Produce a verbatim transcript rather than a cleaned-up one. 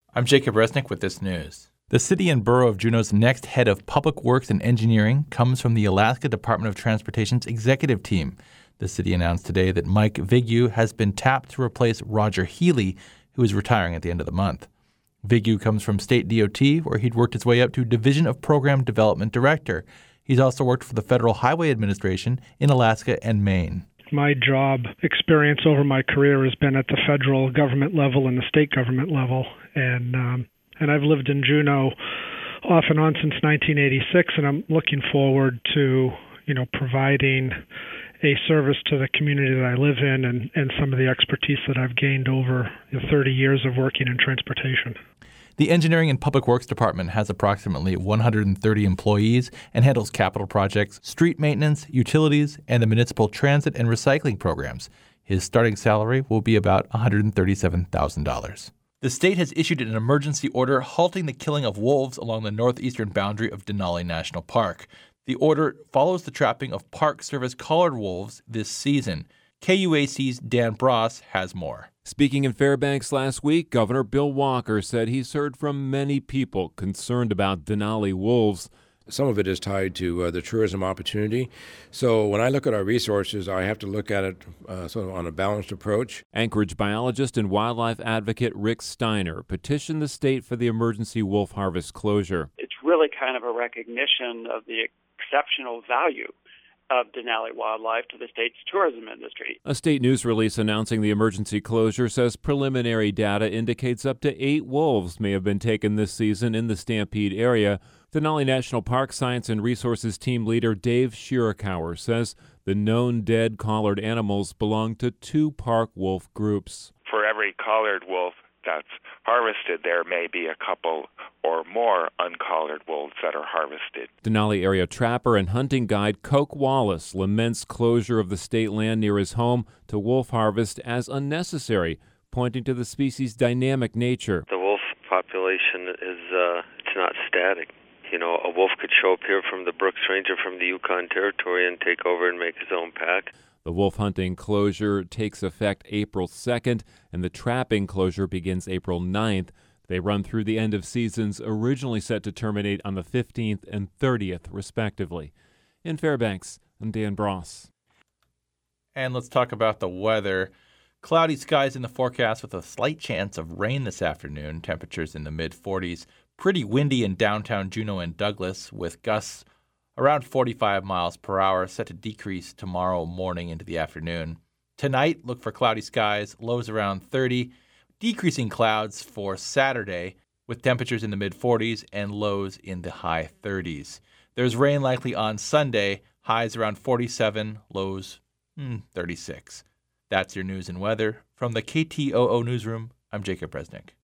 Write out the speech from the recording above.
I'm Jacob Resnick with this news. The city and borough of Juneau's next head of public works and engineering comes from the Alaska Department of Transportation's executive team. The city announced today that Mike Vigue has been tapped to replace Roger Healy, who is retiring at the end of the month. Vigue comes from State D O T, where he'd worked his way up to Division of Program Development Director. He's also worked for the Federal Highway Administration in Alaska and Maine. My job experience over my career has been at the federal government level and the state government level, and um, and I've lived in Juneau off and on since nineteen eighty-six, and I'm looking forward to, you know, providing a service to the community that I live in and, and some of the expertise that I've gained over the thirty years of working in transportation. The Engineering and Public Works Department has approximately one hundred thirty employees and handles capital projects, street maintenance, utilities, and the municipal transit and recycling programs. His starting salary will be about one hundred thirty-seven thousand dollars. The state has issued an emergency order halting the killing of wolves along the northeastern boundary of Denali National Park. The order follows the trapping of Park Service collared wolves this season. K U A C's Dan Bross has more. Speaking in Fairbanks last week, Governor Bill Walker said he's heard from many people concerned about Denali wolves. Some of it is tied to uh, the tourism opportunity. So when I look at our resources, I have to look at it uh, sort of on a balanced approach. Anchorage biologist and wildlife advocate Rick Steiner petitioned the state for the emergency wolf harvest closure. It's really kind of a recognition of the exceptional value of Denali wildlife to the state's tourism industry. A state news release announcing the emergency closure says preliminary data indicates up to eight wolves may have been taken this season in the Stampede area. Denali National Park Science and Resources team leader Dave Shirakawa says the known dead collared animals belong to two park wolf groups. For every collared wolf that's harvested, there may be a couple or more uncollared wolves that are harvested. Denali area trapper and hunting guide Coke Wallace laments closure of the state land near his home to wolf harvest as unnecessary, pointing to the species' dynamic nature. The wolf population is uh, it's not static. You know, a wolf could show up here from the Brooks Range or from the Yukon Territory and take over and make his own pack. The wolf hunting closure takes effect April second, and the trapping closure begins April ninth. They run through the end of seasons originally set to terminate on the fifteenth and thirtieth, respectively. In Fairbanks, I'm Dan Bross. And let's talk about the weather. Cloudy skies in the forecast with a slight chance of rain this afternoon. Temperatures in the mid forties. Pretty windy in downtown Juneau and Douglas, with gusts around forty-five miles per hour, set to decrease tomorrow morning into the afternoon. Tonight, look for cloudy skies, lows around thirty, decreasing clouds for Saturday, with temperatures in the mid forties and lows in the high thirties. There's rain likely on Sunday, highs around forty-seven, lows hmm, thirty-six. That's your news and weather. From the K T O O Newsroom, I'm Jacob Resnick.